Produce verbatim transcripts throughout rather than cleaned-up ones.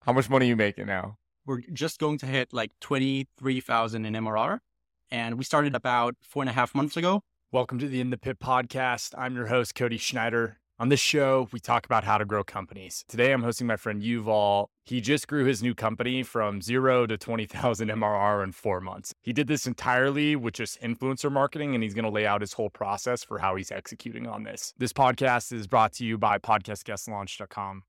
How much money are you making now? We're just going to hit like twenty-three thousand in M R R. And we started about four and a half months ago. Welcome to the In the Pit podcast. I'm your host, Cody Schneider. On this show, we talk about how to grow companies. Today, I'm hosting my friend Yuval. He just grew his new company from zero to twenty thousand M R R in four months. He did this entirely with just influencer marketing, and he's going to lay out his whole process for how he's executing on this. This podcast is brought to you by podcast guest launch dot com.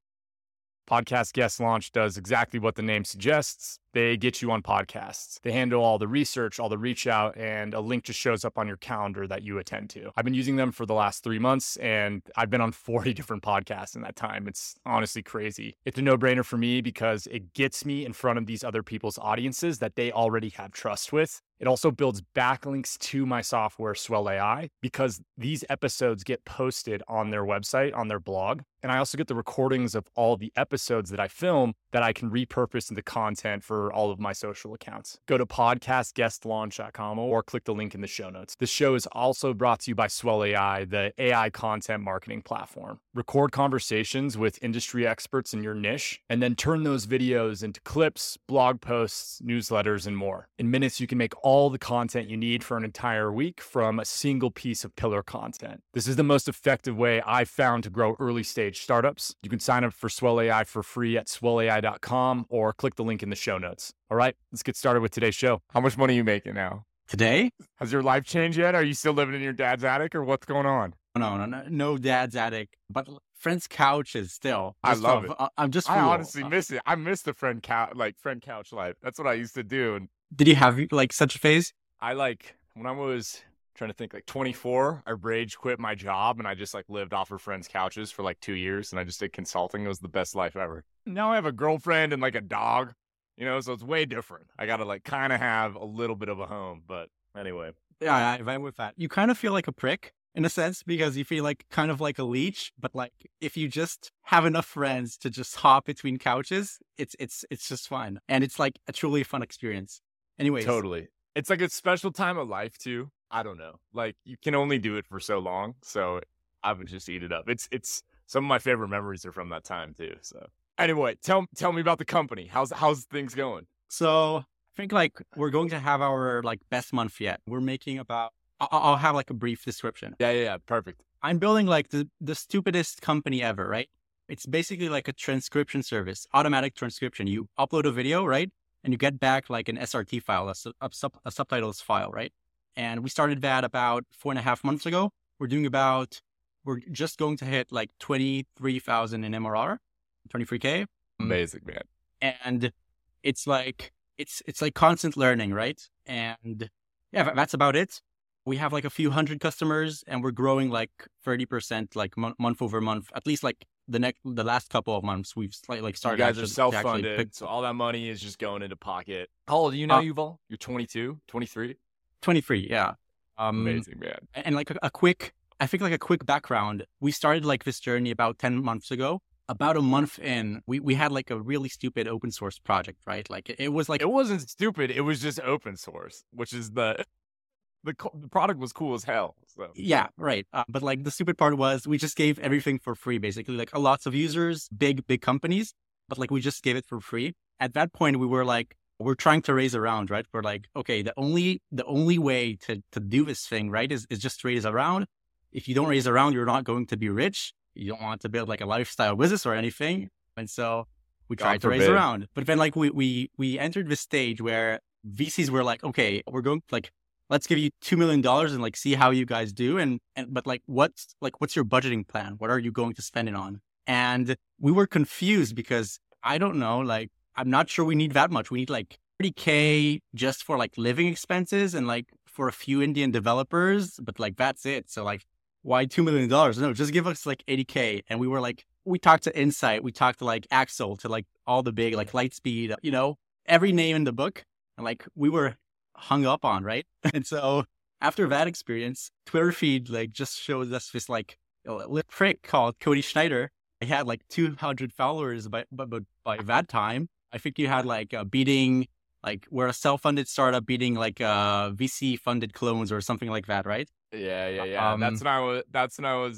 Podcast Guest Launch does exactly what the name suggests. They get you on podcasts. They handle all the research, all the reach out, and a link just shows up on your calendar that you attend to. I've been using them for the last three months, and I've been on forty different podcasts in that time. It's honestly crazy. It's a no-brainer for me because it gets me in front of these other people's audiences that they already have trust with. It also builds backlinks to my software, Swell A I, because these episodes get posted on their website, on their blog. And I also get the recordings of all the episodes that I film that I can repurpose into content for all of my social accounts. Go to podcast guest launch dot com or click the link in the show notes. This show is also brought to you by Swell A I, the A I content marketing platform. Record conversations with industry experts in your niche, and then turn those videos into clips, blog posts, newsletters, and more. In minutes, you can make all the content you need for an entire week from a single piece of pillar content. This is the most effective way I've found to grow early stage startups. You can sign up for Swell A I for free at swell A I dot com or click the link in the show notes. All right, let's get started with today's show. How much money are you making now? Today? Has your life changed yet? Are you still living in your dad's attic or what's going on? No, no, no, no dad's attic, but friend's couch is still. I love for, it. Uh, I'm just. I real. honestly miss it. I miss the friend couch, like friend couch life. That's what I used to do. And Did you have like such a phase? I like when I was trying to think like twenty-four, I rage quit my job and I just like lived off of friends' couches for like two years and I just did consulting. It was the best life ever. Now I have a girlfriend and like a dog, you know, so it's way different. I got to like kind of have a little bit of a home, but anyway. Yeah, I I'm with that. You kind of feel like a prick in a sense because you feel like kind of like a leech, but like if you just have enough friends to just hop between couches, it's it's it's just fun. And it's like a truly fun experience. Anyways. Totally. It's like a special time of life too. I don't know. Like you can only do it for so long. So I would just eat it up. It's it's some of my favorite memories are from that time too. So anyway, tell tell me about the company. How's how's things going? So I think like we're going to have our like best month yet. We're making about I'll, I'll have like a brief description. Yeah, yeah, yeah. Perfect. I'm building like the, the stupidest company ever, right? It's basically like a transcription service, automatic transcription. You upload a video, right? And you get back like an S R T file, a, sub, a, sub, a subtitles file, right? And we started that about four and a half months ago. We're doing about, we're just going to hit like twenty-three thousand in M R R, twenty-three K. Amazing, man. And it's like, it's, it's like constant learning, right? And yeah, that's about it. We have like a few hundred customers and we're growing like thirty percent like m- month over month, at least like the next, the last couple of months we've like started. You guys actually, are self-funded, pick... so all that money is just going into pocket. How old are you now, uh, Yuval? You're twenty-two, twenty-three? twenty-three, yeah. Um, Amazing, man. And like a, a quick, I think like a quick background. We started like this journey about ten months ago. About a month in, we, we had like a really stupid open source project, right? Like it, it was like... It wasn't stupid. It was just open source, which is the... The, co- the product was cool as hell. So. Yeah, right. Uh, but like the stupid part was we just gave everything for free, basically. Like a lots of users, big, big companies, but like we just gave it for free. At that point, we were like, we're trying to raise around, right? We're like, okay, the only the only way to, to do this thing, right, is, is just raise around. If you don't raise around, you're not going to be rich. You don't want to build like a lifestyle business or anything. And so we tried to raise around. But then like we we we entered this stage where V Cs were like, okay, we're going like, let's give you two million dollars and like see how you guys do. And, and, but like, what's like, what's your budgeting plan? What are you going to spend it on? And we were confused because I don't know, like, I'm not sure we need that much. We need like thirty K just for like living expenses and like for a few Indian developers, but like, that's it. So like, why two million dollars? No, just give us like eighty K. And we were like, we talked to Insight, we talked to like Axel, to like all the big, like Lightspeed, you know, every name in the book. And like, we were hung up on, right? And so after that experience, Twitter feed like just showed us this like a little prick called Cody Schneider. He had like two hundred followers by, by, by that time. I think you had like uh, beating, like we're a self-funded startup beating like uh, V C funded clones or something like that, right? Yeah, yeah, yeah. Um, that's when I was, that's when I was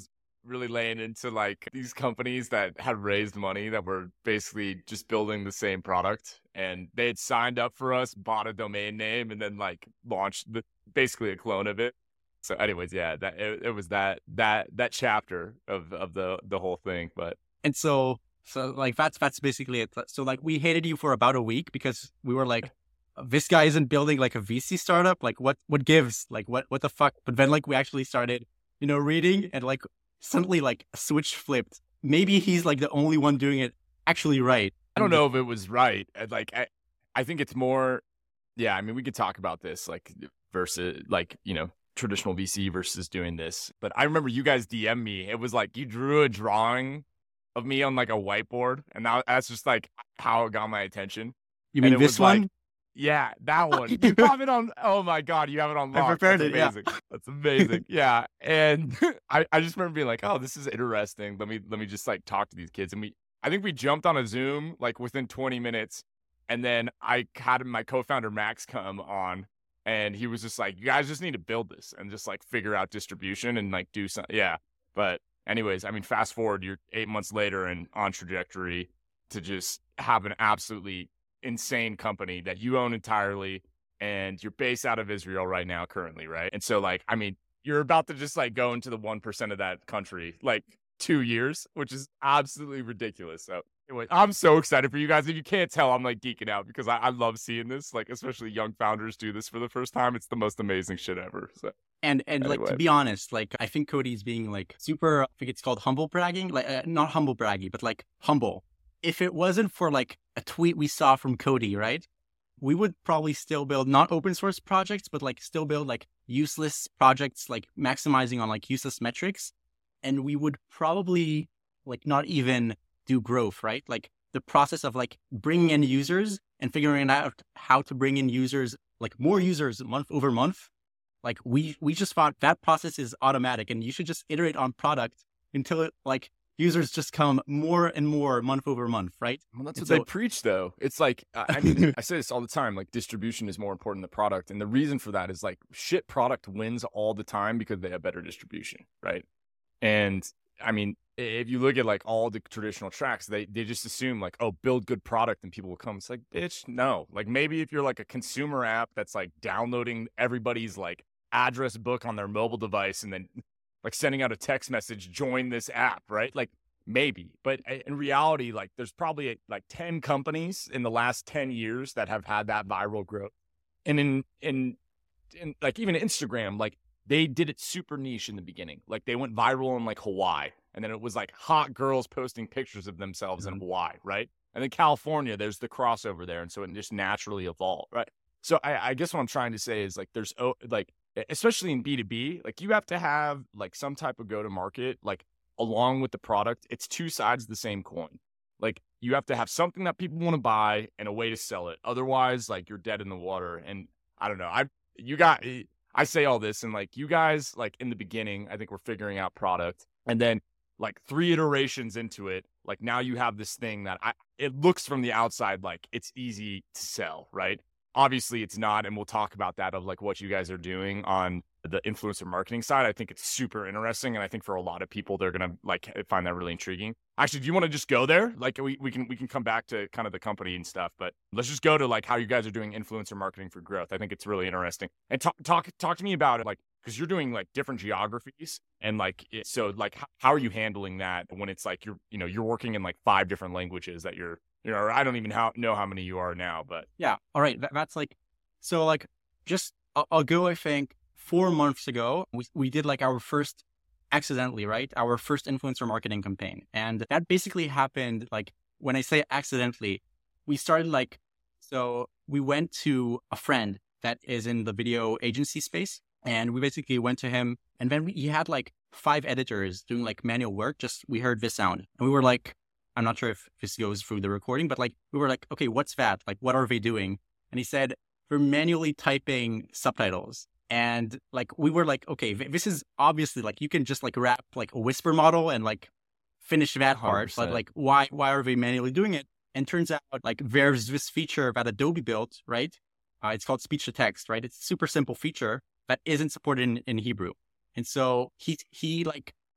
really laying into like these companies that had raised money that were basically just building the same product, and they had signed up for us, bought a domain name, and then like launched the, basically a clone of it. So anyways, yeah, that it, it was that that that chapter of of the the whole thing. But And so, so like that's that's basically it. So like we hated you for about a week because we were like, this guy isn't building like a V C startup. Like what what gives? Like what what the fuck? But then like we actually started, you know, reading, and like suddenly like a switch flipped. Maybe he's like the only one doing it actually right. I don't know if it was right. Uh, Like I I think it's more. Yeah, I mean, we could talk about this like versus like you know traditional V C versus doing this. But I remember you guys D M'd me. It was like you drew a drawing of me on like a whiteboard, and that, that's just like how it got my attention. You And mean it this was like, one? yeah, that one. You have it on. Oh my god, you have it on I lock. prepared That's it, yeah. amazing. That's amazing. Yeah, and I, I just remember being like, oh, this is interesting. Let me let me just like talk to these kids, and we I think we jumped on a Zoom like within twenty minutes, and then I had my co-founder Max come on, and he was just like, you guys just need to build this and just like figure out distribution and like do something. Yeah, but anyways, I mean, fast forward, you're eight months later and on trajectory to just have an absolutely insane company that you own entirely, and you're based out of Israel right now currently, right? And so like, I mean, you're about to just like go into the one percent of that country, like two years, which is absolutely ridiculous. So anyway, I'm so excited for you guys. If you can't tell, I'm like geeking out because I, I love seeing this, like especially young founders do this for the first time. It's the most amazing shit ever. So And and like to Anyway. be honest, like I think Cody's being like super. I think it's called humble bragging, like uh, not humble bragging, but like humble. If it wasn't for like a tweet we saw from Cody, right, we would probably still build not open source projects, but like still build like useless projects, like maximizing on like useless metrics, and we would probably like not even do growth, right? Like the process of like bringing in users and figuring out how to bring in users, like more users month over month. Like we we just thought that process is automatic, and you should just iterate on product until it like users just come more and more month over month, right? Well, that's And what they so- preach, though. It's like, I I mean, I say this all the time, like distribution is more important than product. And the reason for that is like shit product wins all the time because they have better distribution, right? And I mean, i- if you look at like all the traditional tracks, they, they just assume like, oh, build good product and people will come. It's like, bitch, no. Like maybe if you're like a consumer app that's like downloading everybody's like address book on their mobile device and then like sending out a text message, join this app, right? Like maybe, but in reality, like there's probably like ten companies in the last ten years that have had that viral growth. And in, in, in like even Instagram, like they did it super niche in the beginning. Like they went viral in like Hawaii, and then it was like hot girls posting pictures of themselves in Hawaii, right? And then California, there's the crossover there. And so it just naturally evolved, right? So I, I guess what I'm trying to say is like there's oh, like especially in B two B, like you have to have like some type of go to market, like along with the product. It's two sides of the same coin. Like you have to have something that people want to buy and a way to sell it. Otherwise, like you're dead in the water. And I don't know. I you got I say all this and like you guys like in the beginning, I think we're figuring out product, and then like three iterations into it, like now you have this thing that I it looks from the outside like it's easy to sell, right? Obviously it's not, and we'll talk about that of like what you guys are doing on the influencer marketing side. I think it's super interesting, and I think for a lot of people they're gonna like find that really intriguing. Actually, do you want to just go there? Like we, we can we can come back to kind of the company and stuff, but let's just go to like how you guys are doing influencer marketing for growth. I think it's really interesting. And talk talk talk to me about it, like because you're doing like different geographies, and like it, so like how, how are you handling that when it's like you're you know you're working in like five different languages that you're you know I don't even how, know how many you are now, but yeah. All right. That, that's like, so like just I'll, I'll go, I think four months ago, we, we did like our first accidentally, right? Our first influencer marketing campaign. And that basically happened like when I say accidentally, we started like, so we went to a friend that is in the video agency space. And we basically went to him, and then we, he had like five editors doing like manual work. Just we heard this sound, and we were like, I'm not sure if this goes through the recording, but like we were like, okay, what's that? Like, what are they doing? And he said, they're manually typing subtitles. And like we were like, okay, th- this is obviously like you can just like wrap like a whisper model and like finish that part, one hundred percent. but like why why are they manually doing it? And turns out like there's this feature that Adobe built, right? Uh, it's called speech to text, right? It's a super simple feature that isn't supported in, in Hebrew. And so he he like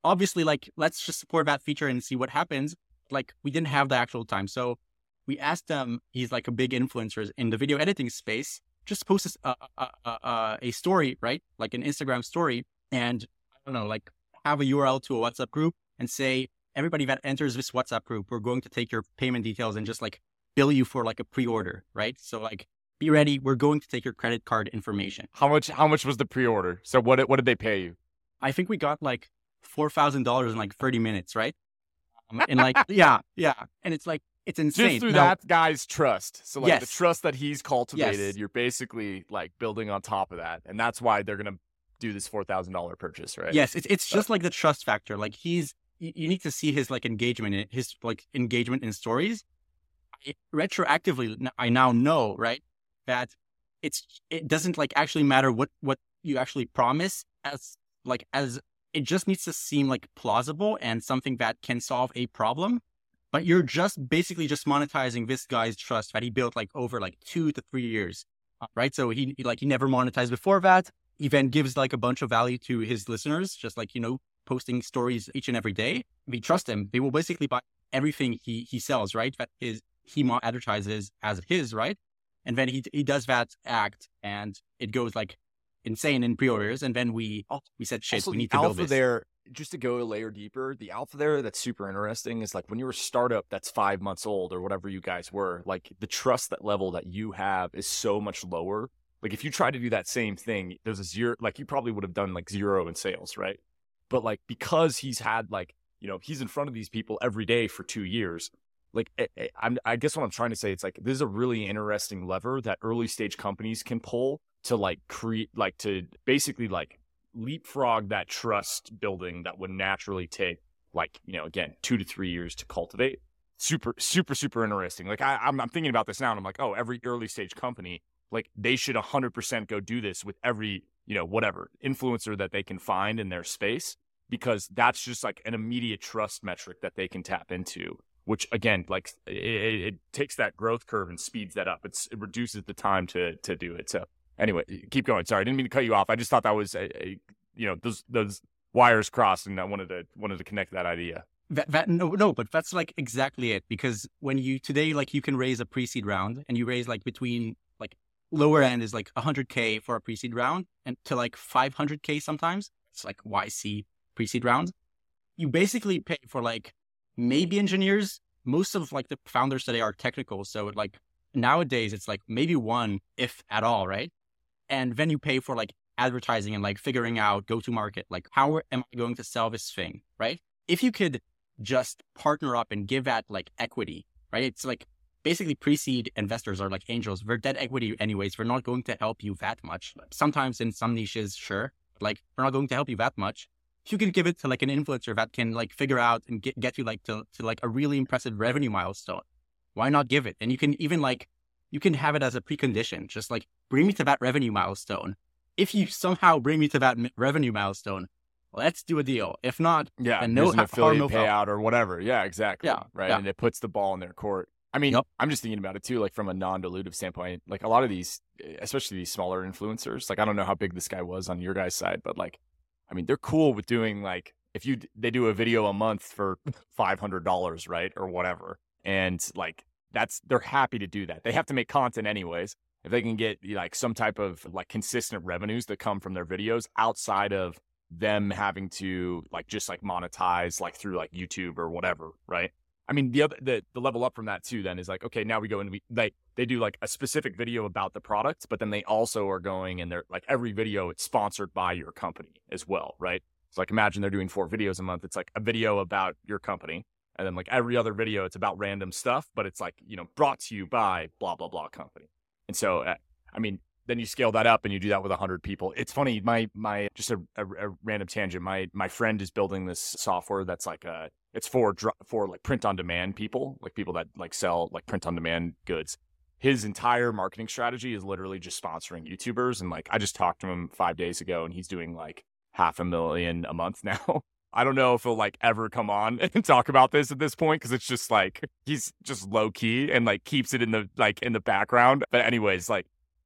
obviously, like, let's just support that feature and see what happens. Like, we didn't have the actual time. So we asked him, he's like a big influencer in the video editing space, just post a, a, a, a story, right? Like an Instagram story. And I don't know, like have a U R L to a WhatsApp group and say, everybody that enters this WhatsApp group, we're going to take your payment details and just like bill you for like a pre-order, right? So like, be ready. We're going to take your credit card information. How much, how much was the pre-order? So what, what did they pay you? I think we got like four thousand dollars in like thirty minutes, right? Um, and like, yeah, yeah. And it's like, it's insane. Just through now, that guy's trust. So like yes. the trust that he's cultivated, Yes. you're basically like building on top of that. And that's why they're going to do this four thousand dollars purchase, right? Yes. It's, it's just like the trust factor. Like he's, you, you need to see his like engagement, in his like engagement in stories. I, retroactively, I now know, right, that it's, it doesn't like actually matter what, what you actually promise as like, as it just needs to seem like plausible and something that can solve a problem. But you're just basically just monetizing this guy's trust that he built like over like two to three years, right? So he, he like, he never monetized before that. He then gives like a bunch of value to his listeners, just like, you know, posting stories each and every day. If you trust him, they will basically buy everything he, he sells, right? That is, he advertises as his, right? And then he, he does that act and it goes like insane in pre-orders. And then we, we said, shit, Also, we need the to build alpha this. there, just to go a layer deeper, the alpha there that's super interesting is like when you're a startup that's five months old or whatever you guys were, like the trust that level that you have is so much lower. Like if you try to do that same thing, there's a zero, like you probably would have done like zero in sales, right? But like because he's had like, you know, he's in front of these people every day for two years. Like I, I'm, I guess what I'm trying to say, it's like this is a really interesting lever that early stage companies can pull to like create, like to basically like leapfrog that trust building that would naturally take like, you know, again, two to three years to cultivate. Super, super, super interesting. Like I, I'm, I'm thinking about this now and I'm like, oh, every early stage company, like they should one hundred percent go do this with every, you know, whatever influencer that they can find in their space, because that's just like an immediate trust metric that they can tap into, which again, like it, it takes that growth curve and speeds that up. It's, it reduces the time to, to do it. So anyway, keep going. Sorry, I didn't mean to cut you off. I just thought that was a, a you know, those, those wires crossed and I wanted to, wanted to connect that idea. That, that no, no, but that's like exactly it. Because when you today, like you can raise a pre-seed round and you raise like between like lower end is like one hundred K for a pre-seed round and to like five hundred K sometimes. It's like Y C pre-seed rounds. You basically pay for like maybe engineers. Most of like the founders today are technical. So like nowadays it's like maybe one, if at all, right? And then you pay for like advertising and like figuring out go to market. Like how am I going to sell this thing, right? If you could just partner up and give that like equity, right? It's like basically pre-seed investors are like angels. They're dead equity anyways. They're not going to help you that much. Sometimes in some niches, sure, but like they're not going to help you that much. If you can give it to like an influencer that can like figure out and get, get you like to, to like a really impressive revenue milestone, why not give it? And you can even like, you can have it as a precondition, just like bring me to that revenue milestone. If you somehow bring me to that m- revenue milestone, let's do a deal. If not, yeah, then no there's an ha- affiliate harm, no foul. payout or whatever. Yeah, exactly. Yeah, right. yeah. And it puts the ball in their court. I mean, Yep. I'm just thinking about it too, like from a non-dilutive standpoint, like a lot of these, especially these smaller influencers, like I don't know how big this guy was on your guys' side, but like, I mean, they're cool with doing like, if you, they do a video a month for five hundred dollars, right? Or whatever. And like, that's, they're happy to do that. They have to make content anyways. If they can get like some type of like consistent revenues that come from their videos outside of them having to like, just like monetize like through like YouTube or whatever, right? I mean, the other, the, the level up from that too, then is like, okay, now we go and we, like, they do like a specific video about the product, but then they also are going and they're like every video, it's sponsored by your company as well, right? So like imagine they're doing four videos a month. It's like a video about your company. And then like every other video, it's about random stuff, but it's like, you know, brought to you by blah, blah, blah company. And so, uh, I mean, then you scale that up and you do that with a hundred people. It's funny. My, my, just a, a, a random tangent. My, my friend is building this software that's like a, it's for, for like print on demand people, like people that like sell like print on demand goods. His entire marketing strategy is literally just sponsoring YouTubers. And like, I just talked to him five days ago and he's doing like half a million a month now. I don't know if he'll like ever come on and talk about this at this point, because it's just like he's just low key and like keeps it in the like in the background. But anyways, like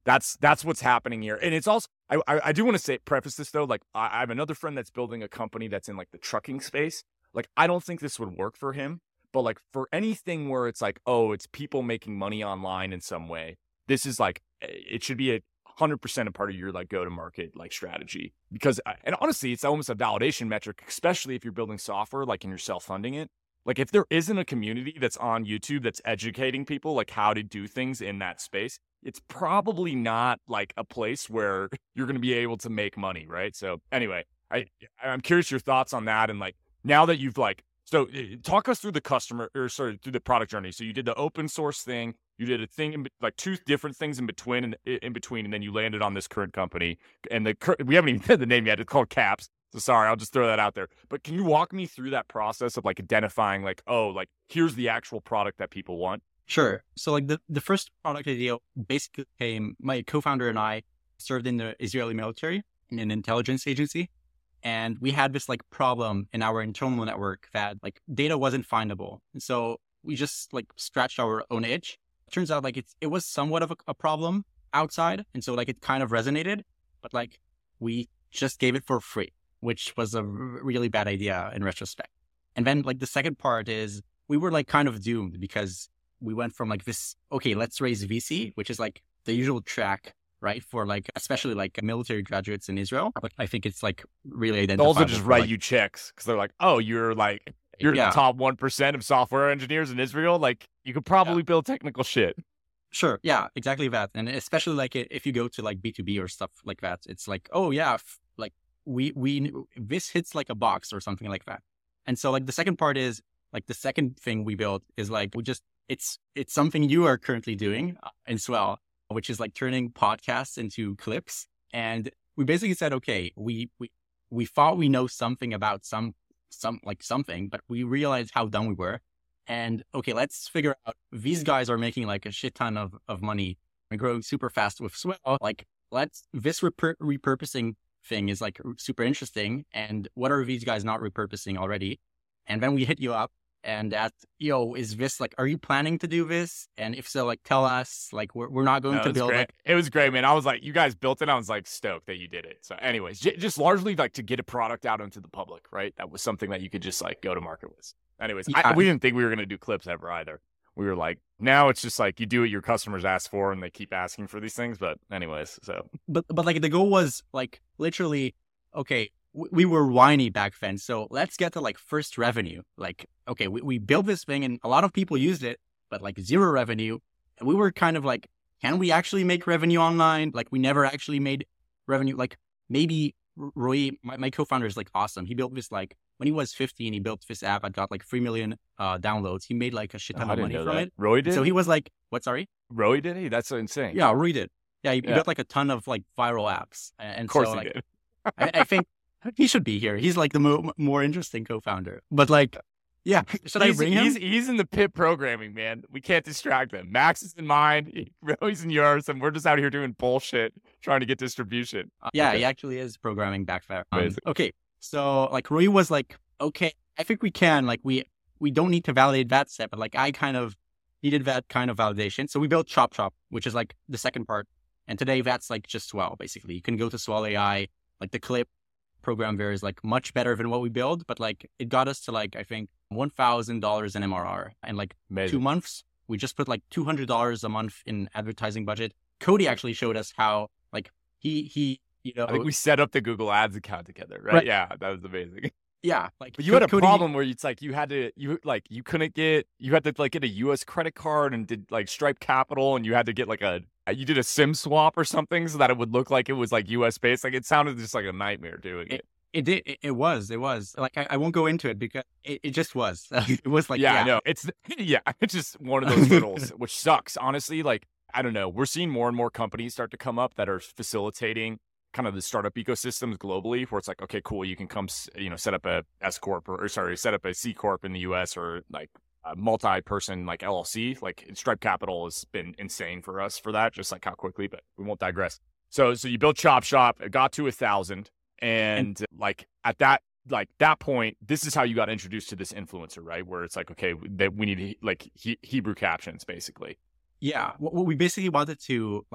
That's that's what's happening here. And it's also, I I, I do want to say, preface this though, like I, I have another friend that's building a company that's in like the trucking space. Like, I don't think this would work for him, but like for anything where it's like, oh, it's people making money online in some way, this is like, it should be a hundred percent a part of your like go to market like strategy. Because, and honestly, it's almost a validation metric, especially if you're building software, like and you're self-funding it. Like if there isn't a community that's on YouTube that's educating people like how to do things in that space, it's probably not like a place where you're going to be able to make money, right? So anyway, I I'm curious your thoughts on that. And like now that you've like, so talk us through the customer or sorry, through the product journey. So you did the open source thing, you did a thing in, like two different things in between and in between, and then you landed on this current company. And the we haven't even said the name yet. It's called Caps. So sorry, I'll just throw that out there. But can you walk me through that process of like identifying like, oh, like here's the actual product that people want? Sure. So like the, the first product idea basically came, my co-founder and I served in the Israeli military in an intelligence agency. And we had this like problem in our internal network that like data wasn't findable. And so we just like scratched our own itch. It turns out like it's, it was somewhat of a, a problem outside. And so like it kind of resonated, but like we just gave it for free, which was a really bad idea in retrospect. And then like the second part is we were like kind of doomed because we went from like this, okay, let's raise V C, which is like the usual track, right? For like, especially like military graduates in Israel. But I think it's like really identifiable. They'll also just write like, you checks because they're like, oh, you're like, you're yeah. the top one percent of software engineers in Israel. Like you could probably yeah. build technical shit. Sure. Yeah, exactly that. And especially like if you go to like B two B or stuff like that, it's like, oh yeah, f- like we, we, this hits like a box or something like that. And so like the second part is like the second thing we built is like, we just, it's, it's something you are currently doing in Swell, which is like turning podcasts into clips. And we basically said, okay, we, we, we thought we know something about some, some like something, but we realized how dumb we were. And okay, let's figure out, these guys are making like a shit ton of, of money and growing super fast with Swell. Like let's, this repur- repurposing thing is like super interesting. And what are these guys not repurposing already? And then we hit you up and asked, yo, is this like, are you planning to do this? And if so, like, tell us, like, we're, we're not going no, to build it. It was great, man. I was like, you guys built it. I was like stoked that you did it. So anyways, j- just largely like to get a product out into the public, right? That was something that you could just like go to market with. Anyways, yeah. I, we didn't think we were going to do clips ever either. We were like, now it's just like you do what your customers ask for and they keep asking for these things. But anyways, so. But, but like the goal was like literally, okay, w- we were whiny back then. So let's get to like first revenue. Like, okay, we, we built this thing and a lot of people used it, but like zero revenue. And we were kind of like, can we actually make revenue online? Like we never actually made revenue. Like maybe Roy, my, my co-founder is like awesome. He built this like, when he was fifteen, he built this app that got like three million uh, downloads. He made like a shit ton oh, of money from that. it. Roy did? So he was like, what, sorry? Roy did he? That's insane. Yeah, Roy did. Yeah, he, yeah. he built like a ton of like viral apps. And of course so, he like, did. I, I think he should be here. He's like the mo- more interesting co-founder. But like, yeah, should he's, I bring him? He's, he's in the pit programming, man. We can't distract him. Max is in mine, Roy's in yours, and we're just out here doing bullshit, trying to get distribution. Uh, yeah, okay. he actually is programming back there. Um, okay, so like Roy was like, okay, I think we can, like we we don't need to validate that step, but like I kind of needed that kind of validation. So we built Chop Chop, which is like the second part. And today that's like just Swell, basically. You can go to Swell A I, like the clip program there is like much better than what we build, but like it got us to like, I think one thousand dollars in M R R and like Amazing. two months. We just put like two hundred dollars a month in advertising budget. Cody actually showed us how like he, he, you know. I think we set up the Google Ads account together, right? right. Yeah, that was amazing. Yeah, like but you had a Cody, problem where it's like you had to you like you couldn't get you had to like get a U S credit card and did like Stripe Capital and you had to get like a you did a SIM swap or something so that it would look like it was like U S based. Like it sounded just like a nightmare doing it. It, it did. It, it was. It was like I, I won't go into it because it, it just was. It was like yeah, yeah, I know. It's yeah, it's just one of those hurdles, which sucks. Honestly, like I don't know. We're seeing more and more companies start to come up that are facilitating kind of the startup ecosystems globally where it's like, okay, cool. You can come, you know, set up a S corp or, or sorry, set up a C corp in the U S or like a multi-person like L L C. Like Stripe Capital has been insane for us for that, just like how quickly, but we won't digress. So, so you built Chop Shop, it got to a thousand. And, and like at that, like that point, this is how you got introduced to this influencer, right? Where it's like, okay, that we need like he- Hebrew captions basically. Yeah. What we basically wanted to like,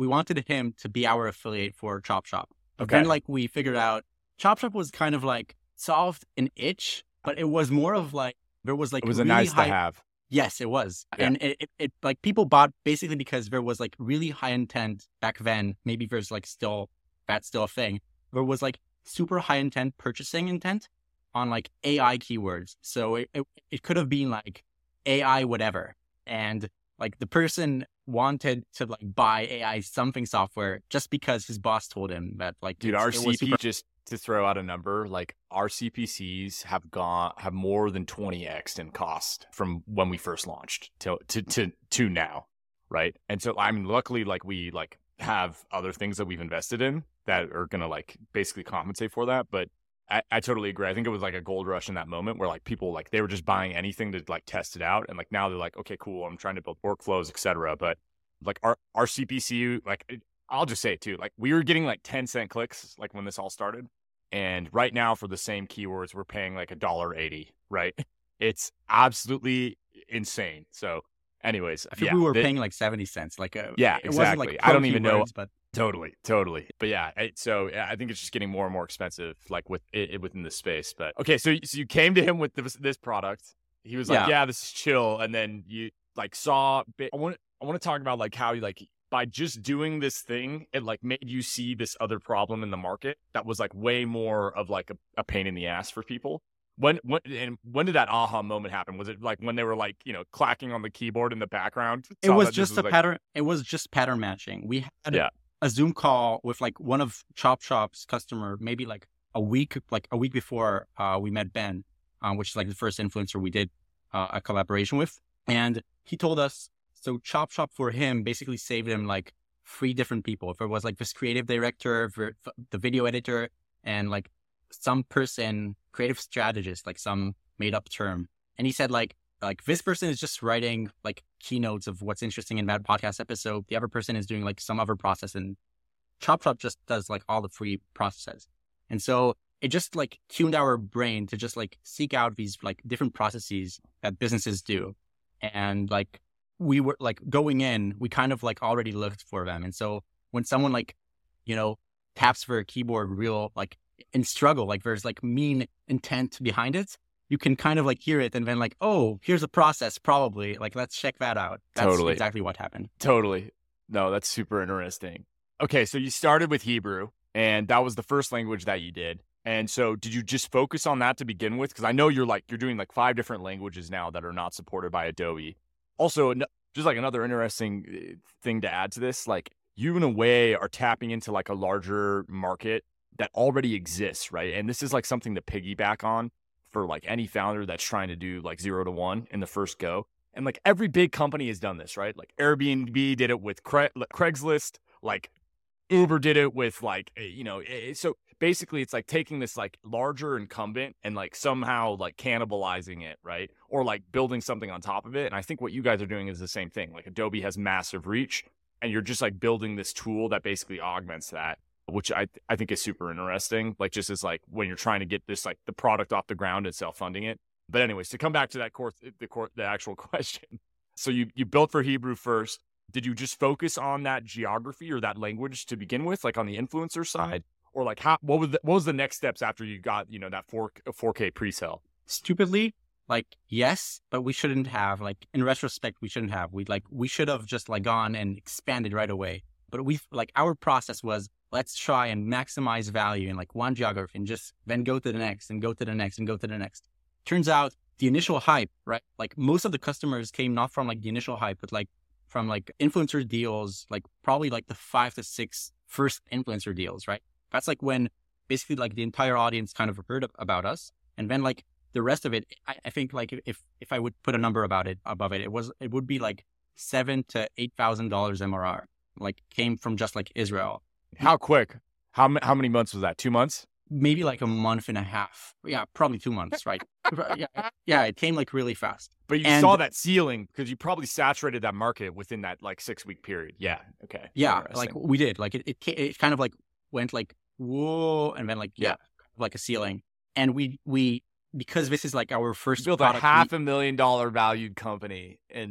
we wanted him to be our affiliate for Chop Shop. But Okay. then like we figured out Chop Shop was kind of like solved an itch, but it was more of like, there was like It was a really nice high, to have. yes, it was. Yeah. And it, it, it like people bought basically because there was like really high intent back then. Maybe there's like still, that's still a thing. There was like super high intent purchasing intent on like A I keywords. So it, it, it could have been like A I whatever. And like the person wanted to like buy A I something software just because his boss told him that like, Dude, it's- our it C was P, super- just to throw out a number, like our C P Cs have gone, have more than twenty x in cost from when we first launched to, to, to, to now. Right. And so, I mean, luckily, like we like have other things that we've invested in that are going to like basically compensate for that. But I, I totally agree. I think it was like a gold rush in that moment where like people, like they were just buying anything to like test it out. And like now they're like, okay, cool. I'm trying to build workflows, et cetera. But like our, our C P C, like it, I'll just say it too. Like we were getting like ten cent clicks, like when this all started. And right now for the same keywords, we're paying like a dollar eighty, right? It's absolutely insane. So anyways, I think yeah, we were the- paying like seventy cents. Like a, Yeah, it wasn't exactly. like I don't pro even know- keywords, but Totally, totally. But yeah, it, so yeah, I think it's just getting more and more expensive, like with it, it within the space. But okay, so so you came to him with this, this product. He was like, Yeah. "Yeah, this is chill," and then you like saw. I want I want to talk about like how you like by just doing this thing, it like made you see this other problem in the market that was like way more of like a, a pain in the ass for people. When when and when did that aha moment happen? Was it like when they were like you know clacking on the keyboard in the background? it Saw was that this just a like- pattern. It was just pattern matching. We had Yeah. a Zoom call with like one of Chop Shop's customer, maybe like a week, like a week before uh, we met Ben, um, which is like the first influencer we did uh, a collaboration with. And he told us, so Chop Shop for him basically saved him like three different people. If it was like this creative director, for the video editor, and like some person, creative strategist, like some made up term. And he said like, like this person is just writing like keynotes of what's interesting in that podcast episode. The other person is doing like some other process, and Chop Shop just does like all the free processes. And so it just like tuned our brain to just like seek out these like different processes that businesses do. And like we were like going in, we kind of like already looked for them. And so when someone like, you know, taps for a keyboard real like in struggle, like there's like mean intent behind it, you can kind of like hear it and then like, oh, here's a process probably. Like, let's check that out. That's Totally. exactly what happened. Totally. No, that's super interesting. Okay, so you started with Hebrew, and that was the first language that you did. And so did you just focus on that to begin with? Because I know you're like, you're doing like five different languages now that are not supported by Adobe. Also, an- just like another interesting uh, thing to add to this, like you in a way are tapping into like a larger market that already exists, right? And this is like something to piggyback on for like any founder that's trying to do like zero to one in the first go. And like every big company has done this, right? Like Airbnb did it with Cra- Craigslist, like Uber did it with like, you know, it, so basically it's like taking this like larger incumbent and like somehow like cannibalizing it, right? Or like building something on top of it. And I think what you guys are doing is the same thing. Like Adobe has massive reach, and you're just like building this tool that basically augments that, which I I think is super interesting. Like just as like when you're trying to get this like the product off the ground and self-funding it. But anyways, to come back to that course, the course, the actual question. So you you built for Hebrew first. Did you just focus on that geography or that language to begin with, like on the influencer side, or like how? What was the, what was the next steps after you got you know that four four K pre-sale? Stupidly, like yes, but we shouldn't have. Like in retrospect, we shouldn't have. We like we should have just like gone and expanded right away. But we like our process was let's try and maximize value in like one geography and just then go to the next and go to the next and go to the next. Turns out the initial hype, right? Like most of the customers came not from like the initial hype, but like from like influencer deals, like probably like the five to six first influencer deals, right? That's like when basically like the entire audience kind of heard about us. And then like the rest of it, I, I think like if, if I would put a number about it above it, it was, it would be like seven to eight thousand dollars M R R, like came from just like Israel. How quick? How ma- how many months was that? Two months? Maybe like a month and a half. Yeah, probably two months, right? yeah, yeah, it came like really fast. But you And- saw that ceiling because you probably saturated that market within that like six week period. Yeah. Okay. Yeah, Interesting. like we did. Like it, it, ca- it kind of like went like whoa, and then like yeah, Yeah. like a ceiling. And we we because this is like our You first built a product, half we- a million dollar valued company in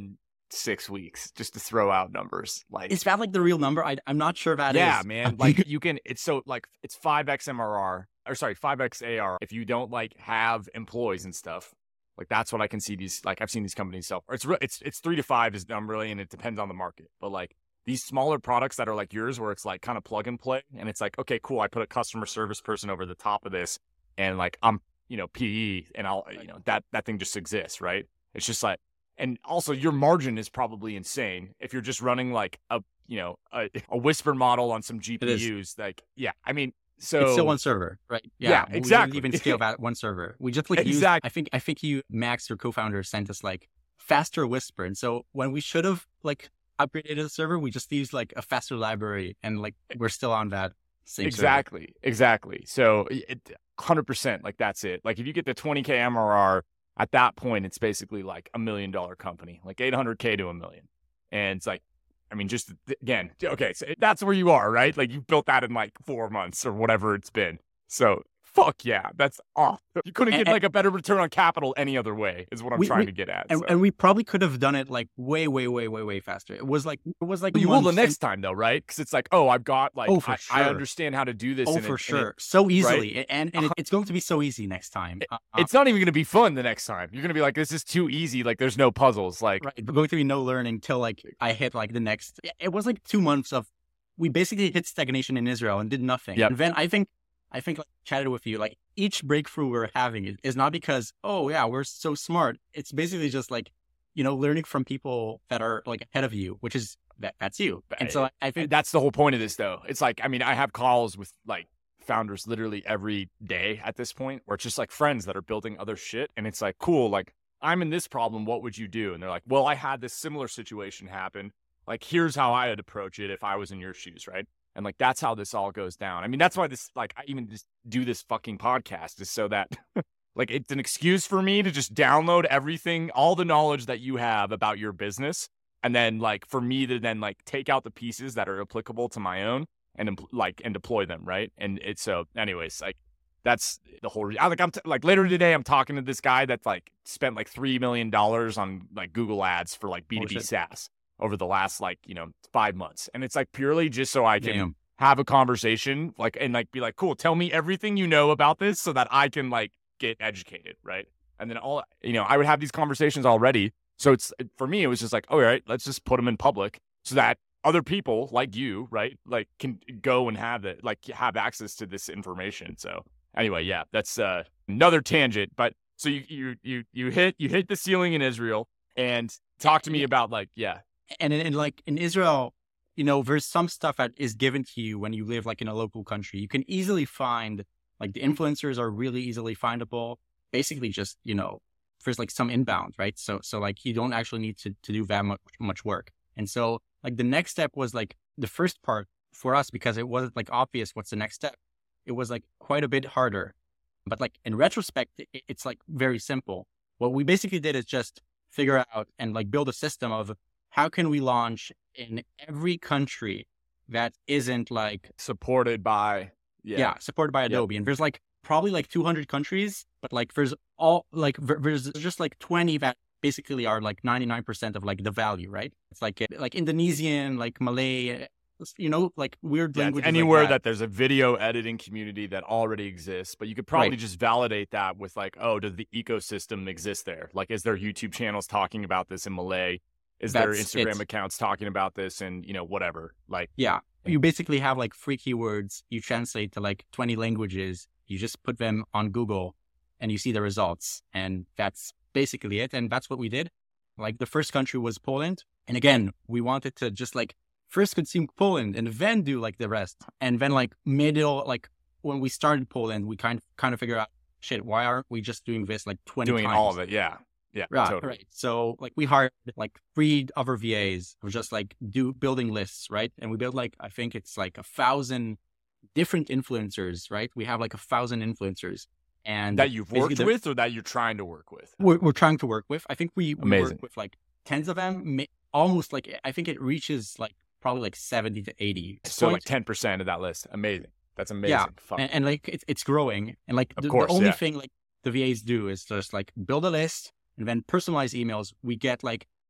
six weeks just to throw out numbers. Like, is that like the real number? I, I'm not sure that yeah, is. man. Like you can, it's so like, it's five X M R R or sorry, five X A R. If you don't like have employees and stuff, like that's what I can see these, like I've seen these companies sell. Or it's, re- it's, it's three to five is number really, and it depends on the market. But like these smaller products that are like yours, where it's like kind of plug and play, and it's like, okay, cool. I put a customer service person over the top of this, and like I'm, you know, P E, and I'll, you know, that, that thing just exists, right? It's just like, and also your margin is probably insane if you're just running like a, you know, a, a Whisper model on some G P Us. Like, yeah, I mean, so it's still one server, right? Yeah, yeah, exactly. We didn't even scale that one server. We just like exactly. used, I think, I think you, Max, your co-founder, sent us like faster Whisper. And so when we should have like upgraded the server, we just used like a faster library, and like we're still on that same exactly, server. Exactly. So it, one hundred percent, like that's it. Like if you get the twenty K M R R, at that point, it's basically like a million dollar company, like eight hundred K to a million. And it's like, I mean, just again, okay, so that's where you are, right? Like you built that in like four months or whatever it's been. So fuck yeah, that's awesome. You couldn't get and, like a better return on capital any other way is what I'm we, trying we, to get at. And, so. and we probably could have done it like way, way, way, way, way faster. It was like, it was like, but you will the next and, time though, right? Because it's like, oh, I've got like, oh, for I, sure. I understand how to do this. Oh, and for it, sure. It, so easily. Right? And, and it, it's going to be so easy next time. Uh, it's not even going to be fun the next time. You're going to be like, this is too easy. Like there's no puzzles. Like, right. There's going to be no learning till like I hit like the next, it was like two months of, we basically hit stagnation in Israel and did nothing. Yep. And then I think, I think like chatted with you, like each breakthrough we're having is not because, oh yeah, we're so smart. It's basically just like, you know, learning from people that are like ahead of you, which is, that that's you. And so I, I think that's the whole point of this though. It's like, I mean, I have calls with like founders literally every day at this point, where it's just like friends that are building other shit. And it's like, cool, like I'm in this problem. What would you do? And they're like, well, I had this similar situation happen. Like, here's how I would approach it if I was in your shoes, right? And like, that's how this all goes down. I mean, that's why this, like, I even just do this fucking podcast is so that like, it's an excuse for me to just download everything, all the knowledge that you have about your business. And then like, for me to then like take out the pieces that are applicable to my own and like, and deploy them. Right. And it's so anyways, like that's the whole, re- I like, I'm t- like later today, I'm talking to this guy that's like spent like three million dollars on like Google ads for like B two B oh, SaaS over the last like, you know, five months. And it's like purely just so I can Damn. have a conversation, like, and like, be like, cool, tell me everything you know about this so that I can like get educated. Right. And then all, you know, I would have these conversations already. So it's, for me, it was just like, all right, let's just put them in public so that other people like you, right, like can go and have it, like have access to this information. So anyway, yeah, that's uh, another tangent. But so you, you, you, you hit, you hit the ceiling in Israel, and talk to me about like, yeah. And in, in like in Israel, you know, there's some stuff that is given to you when you live like in a local country. You can easily find, like the influencers are really easily findable. Basically just, you know, there's like some inbound, right? So, so like you don't actually need to, to do that much, much work. And so like the next step was like the first part for us, because it wasn't like obvious what's the next step. It was like quite a bit harder, but like in retrospect, it, it's like very simple. What we basically did is just figure out and like build a system of how can we launch in every country that isn't like supported by, yeah, yeah supported by Adobe. Yep. And there's like probably like two hundred countries, but like there's all like, there's just like twenty that basically are like ninety-nine percent of like the value, right? It's like, like Indonesian, like Malay, you know, like weird yeah, languages. Anywhere like that. that there's a video editing community that already exists, but you could probably right. just validate that with like, oh, does the ecosystem exist there? Like, is there YouTube channels talking about this in Malay? Is That's there Instagram it. accounts talking about this and, you know, whatever? Like, yeah, you basically have like three keywords. You translate to like twenty languages. You just put them on Google and you see the results. And that's basically it. And that's what we did. Like the first country was Poland. And again, we wanted to just like first consume Poland and then do like the rest. And then like middle, like when we started Poland, we kind of, kind of figure out, shit, why aren't we just doing this like twenty doing times? all of it. Yeah. Yeah. Right. Totally. Right. So like we hired like three other V As who just like do building lists. Right. And we built like, I think it's like a thousand different influencers, right? We have like a thousand influencers. And that you've worked with or that you're trying to work with? We're, we're trying to work with. I think we, we Amazing. work with like tens of them, almost like, I think it reaches like probably like seventy to eighty. So point. Like ten percent of that list. Amazing. That's amazing. Yeah. And, and like it's it's growing. And like the, course, the only yeah. thing like the V As do is just like build a list and then personalized emails. We get like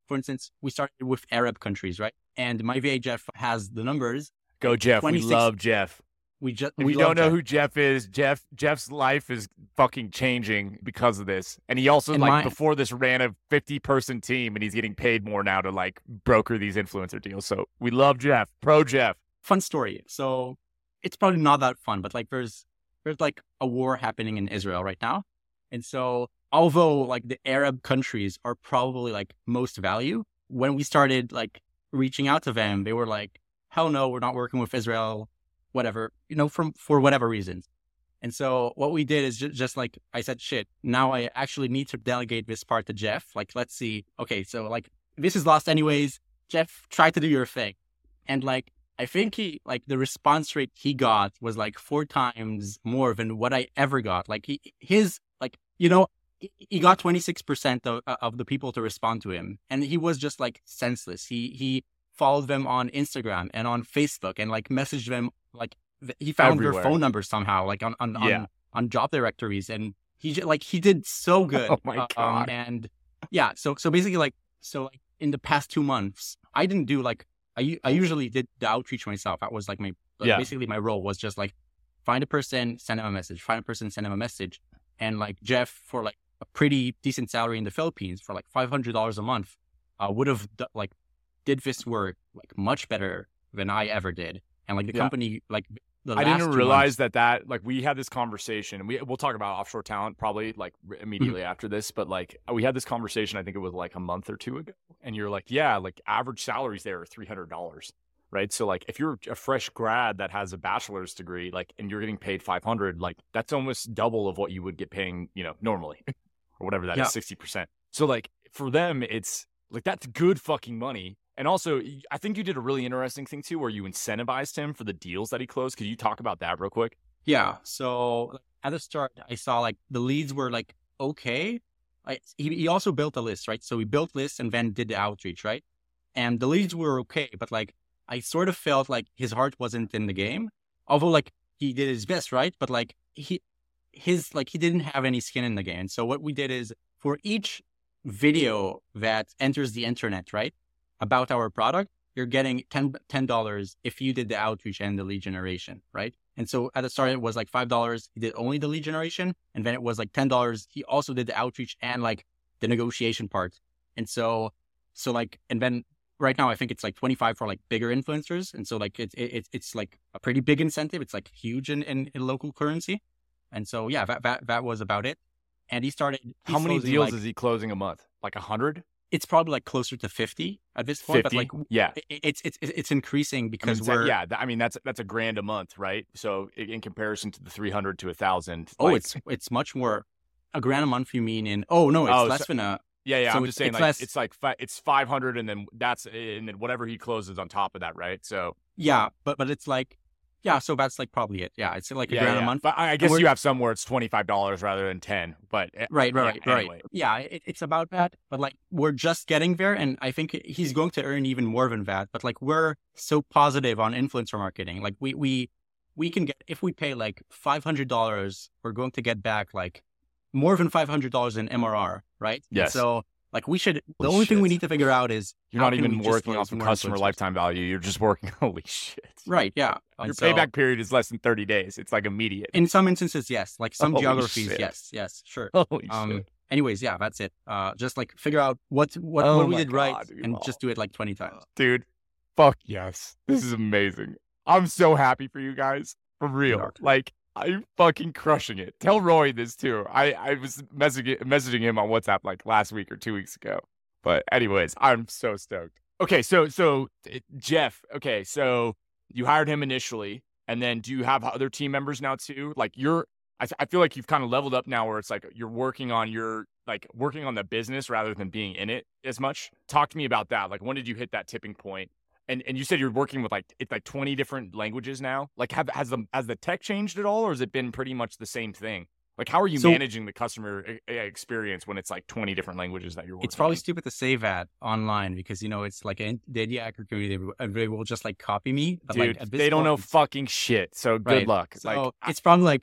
for instance, we started with Arab countries, right? And my V A Jeff has the numbers. Go Jeff. We love Jeff. We just we, we don't know Jeff. who Jeff is. Jeff Jeff's life is fucking changing because of this. And he also and like my, before this ran a fifty person team, and he's getting paid more now to like broker these influencer deals. So we love Jeff. Pro Jeff. Fun story. So it's probably not that fun, but like there's there's like a war happening in Israel right now. And so although like the Arab countries are probably like most value, when we started like reaching out to them, they were like, hell no, we're not working with Israel. Whatever, you know, from for whatever reasons. And so what we did is just, just like I said, shit, now I actually need to delegate this part to Jeff. Like, let's see. Okay, so like this is lost anyways. Jeff, try to do your thing. And like, I think he, like the response rate he got was like four times more than what I ever got. Like he, his, like, you know, he got twenty-six percent of, of the people to respond to him. And he was just like senseless. He, he followed them on Instagram and on Facebook and like messaged them. Like he found Everywhere. their phone numbers somehow, like on on, yeah. on on job directories, and he like he did so good. Oh my god! Um, and yeah, so so basically, like so like in the past two months, I didn't do like I I usually did the outreach myself. That was like my like, yeah. basically my role was just like find a person, send him a message, find a person, send him a message, and like Jeff for like a pretty decent salary in the Philippines for like five hundred dollars a month, uh, would have d- like did this work like much better than I ever did. And like the yeah. company, like the I last didn't realize months, that that like we had this conversation, and we we'll talk about offshore talent probably like immediately mm-hmm. after this. But like we had this conversation, I think it was like a month or two ago, and you're like, yeah, like average salaries there are three hundred dollars, right? So like if you're a fresh grad that has a bachelor's degree, like and you're getting paid five hundred, like that's almost double of what you would get paying, you know, normally, or whatever that yeah. is, sixty percent. So like for them, it's like that's good fucking money. And also, I think you did a really interesting thing, too, where you incentivized him for the deals that he closed. Could you talk about that real quick? Yeah. So at the start, I saw like the leads were like, okay. I, he, he also built a list, right? So we built lists and then did the outreach, right? And the leads were okay. But like, I sort of felt like his heart wasn't in the game. Although like he did his best, right? But like he, his, like he didn't have any skin in the game. So what we did is for each video that enters the internet, right? About our product, you're getting ten dollars if you did the outreach and the lead generation, right? And so at the start, it was like five dollars. He did only the lead generation. And then it was like ten dollars. He also did the outreach and like the negotiation part. And so, so like, and then right now, I think it's like twenty-five for like bigger influencers. And so like, it's, it, it's like a pretty big incentive. It's like huge in, in, in local currency. And so, yeah, that, that, that was about it. And he started. How many deals like, is he closing a month? Like a hundred? It's probably like closer to fifty at this point, fifty? But like, yeah, it, it's it's it's increasing because I mean, we're yeah. I mean, that's that's a grand a month, right? So in comparison to the three hundred to a thousand, oh, like, it's it's much more. A grand a month, you mean? In oh no, it's oh, less so, than a. Yeah, yeah. So I'm just saying, it's like less, it's like fi- it's five hundred, and then that's and then whatever he closes on top of that, right? So yeah, but but it's like. Yeah, so that's like probably it. Yeah, it's like a yeah, grand yeah. a month. But I guess you have some where it's twenty-five dollars rather than ten. But right, right, yeah, right. Anyway. Yeah, it, it's about that. But like we're just getting there, and I think he's going to earn even more than that. But like we're so positive on influencer marketing. Like we we we can get if we pay like five hundred dollars, we're going to get back like more than five hundred dollars in M R R, right? Yes. And so. Like we should, the holy only shit. thing we need to figure out is you're not even working off of customer lifetime value. You're just working. Holy shit! Right? Yeah. Your and payback so, period is less than thirty days. It's like immediate. In some instances, yes. Like some holy geographies, shit. yes, yes, sure. Holy um, shit! Anyways, yeah, that's it. Uh, just like figure out what what, oh what we did God, right dude. and just do it like twenty times. Dude, fuck yes. This is amazing. I'm so happy for you guys. For real. Like. I'm fucking crushing it. Tell Roy this too. I, I was messaging, messaging him on WhatsApp like last week or two weeks ago. But anyways, I'm so stoked. Okay, so so Jeff, okay, so you hired him initially, and then do you have other team members now too? Like you're, I, I feel like you've kind of leveled up now where it's like you're working on your, like working on the business rather than being in it as much. Talk to me about that. Like when did you hit that tipping point? And and you said you're working with like it's like twenty different languages now. Like have has the has the tech changed at all, or has it been pretty much the same thing? Like how are you so, managing the customer experience when it's like twenty different languages that you're working? It's probably in? stupid to say that online because you know it's like a, the idea hacker community they will just like copy me. But Dude, like, at this they don't point, know fucking shit. So good right. luck. So like it's probably like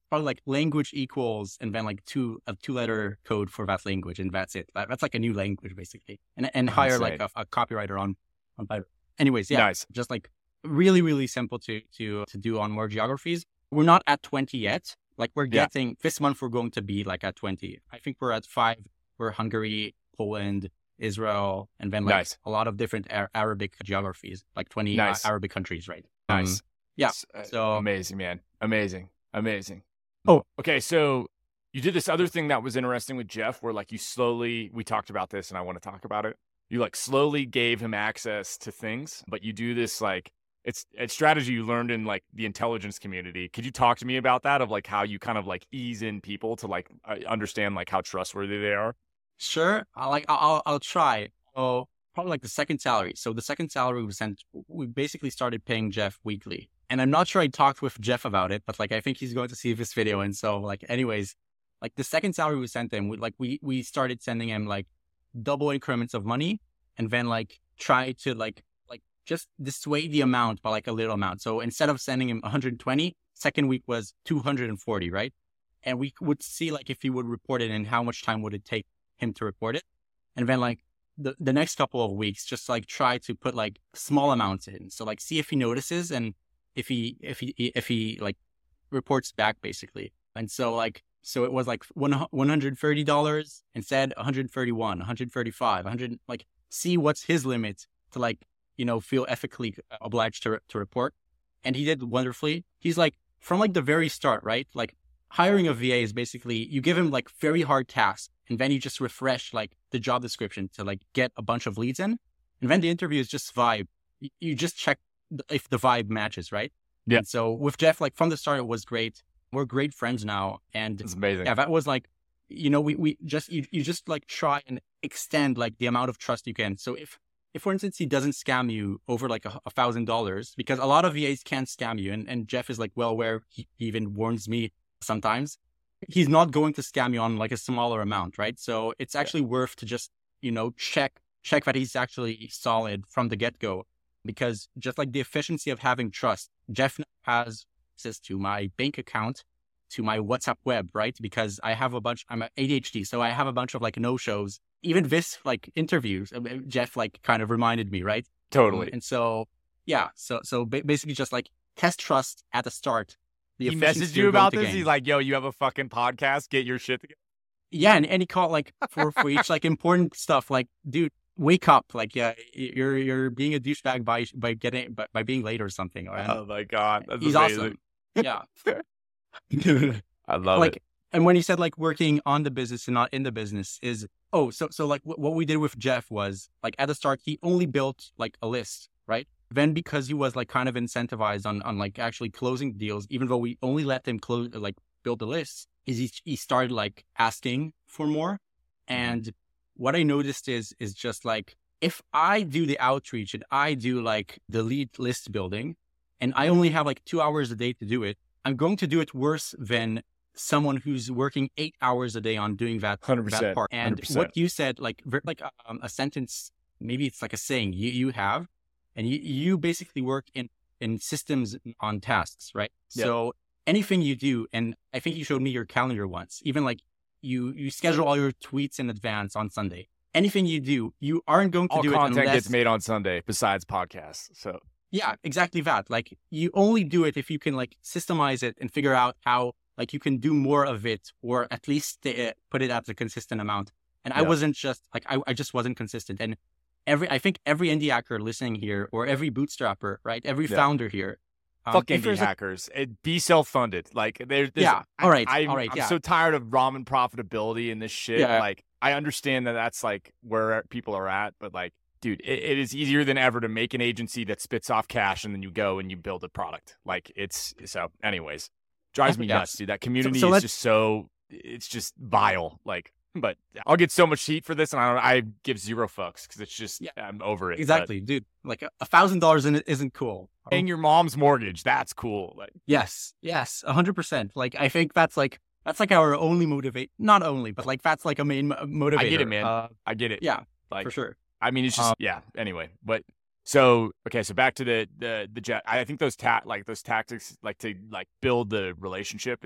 probably like language equals and then like two a two letter code for that language, and that's it. That, that's like a new language basically, and and hire like a, a copywriter on on Fiverr. Anyways, yeah, Nice. just like really really simple to to to do on more geographies. We're not at twenty yet. Like we're Yeah. getting this month, we're going to be like at twenty. I think we're at five. We're Hungary, Poland, Israel, and then like Nice. a lot of different Ar- Arabic geographies, like twenty Nice. uh, Arabic countries, right? Nice. Um, yeah. S- uh, So amazing, man. Amazing. Amazing. Oh. Okay. So you did this other thing that was interesting with Jeff where like you slowly, we talked about this and I want to talk about it. You like slowly gave him access to things, but you do this like, it's a strategy you learned in like the intelligence community. Could you talk to me about that of like how you kind of like ease in people to like uh, understand like how trustworthy they are? Sure. I like I'll I'll try. So probably like the second salary. So the second salary we sent, we basically started paying Jeff weekly. And I'm not sure I talked with Jeff about it, but like I think he's going to see this video. And so like anyways, like the second salary we sent him, we like we we started sending him like double increments of money, and then like try to like like just dissuade the amount by like a little amount. So instead of sending him one hundred twenty, second week was two hundred forty, right? And we would see like if he would report it and how much time would it take him to report it. And then like the, the next couple of weeks, just like try to put like small amounts in. So like see if he notices and if he, if he, if he like reports back basically. And so like, so it was like one hundred thirty dollars instead, one hundred thirty-one, one hundred thirty-five, one hundred, like see what's his limit to like, you know, feel ethically obliged to, to report. And he did wonderfully. He's like, from like the very start, right? Like hiring a V A is basically, you give him like very hard tasks, and then you just refresh like the job description to like get a bunch of leads in. And then the interview is just vibe. You, you just check if the vibe matches, right? Yeah. And so with Jeff, like from the start, it was great. We're great friends now. And It's amazing. yeah, that was like, you know, we, we just, you, you just like try and extend like the amount of trust you can. So if, if for instance, he doesn't scam you over like a, a thousand dollars, because a lot of V As can scam you. And, and Jeff is like well aware, he even warns me sometimes. He's not going to scam you on like a smaller amount, right? So it's actually yeah. worth to just, you know, check, check that he's actually solid from the get-go, because just like the efficiency of having trust, Jeff has access to my bank account, to my WhatsApp web, right? Because I have a bunch, I'm A D H D, so I have a bunch of like no-shows. Even this like interviews, Jeff like kind of reminded me, right? Totally. And so, yeah, so, so basically just like test trust at the start. He messaged you about this? He's like, yo, you have a fucking podcast, get your shit together. Yeah, and, and he called like for, for each like important stuff, like, dude, wake up. Like, yeah, you're you're being a douchebag by by getting by, by being late or something. And oh my God. That's he's amazing. Awesome. Yeah. I love like, it. And when he said like working on the business and not in the business is, oh, so so like w- what we did with Jeff was like at the start, he only built like a list, right? Then because he was like kind of incentivized on, on like actually closing deals, even though we only let him close, like build the list, is he, he started like asking for more. And what I noticed is, is just like, if I do the outreach and I do like the lead list building and I only have like two hours a day to do it, I'm going to do it worse than someone who's working eight hours a day on doing that, one hundred percent, that part. And one hundred percent. what you said, like, like um, a sentence, maybe it's like a saying you, you have, and you, you basically work in, in systems on tasks, right? Yep. So anything you do, and I think you showed me your calendar once, even like you, you schedule all your tweets in advance on Sunday. Anything you do, you aren't going to all do it content unless... gets made on Sunday besides podcasts. So yeah, exactly that. Like you only do it if you can like systemize it and figure out how like you can do more of it, or at least uh, put it at a consistent amount. And yeah. I wasn't just like, I, I just wasn't consistent. And every, I think every indie hacker listening here, or every bootstrapper, right? Every yeah. founder here. Um, Fuck indie hackers. A... It, be self-funded. Like there's, there's yeah. All right. I, all right. I'm yeah. so tired of ramen profitability and this shit. Yeah. Like I understand that that's like where people are at, but like, dude, it, it is easier than ever to make an agency that spits off cash and then you go and you build a product. Like it's, so anyways, drives me nuts, dude. That community so, so is just so, it's just vile. Like, but I'll get so much heat for this and I don't, I give zero fucks because it's just, yeah. I'm over it. Exactly, but, dude. Like a thousand dollars in it isn't cool. Paying your mom's mortgage, that's cool. Like, yes, yes, a hundred percent. Like, I think that's like, that's like our only motivate, not only, but like that's like a main motivator. I get it, man. Uh, I get it. Yeah, like for sure. I mean, it's just, um, yeah, anyway, but so, okay. So back to the, the, the jet, I think those ta- like those tactics, like to like build the relationship is super,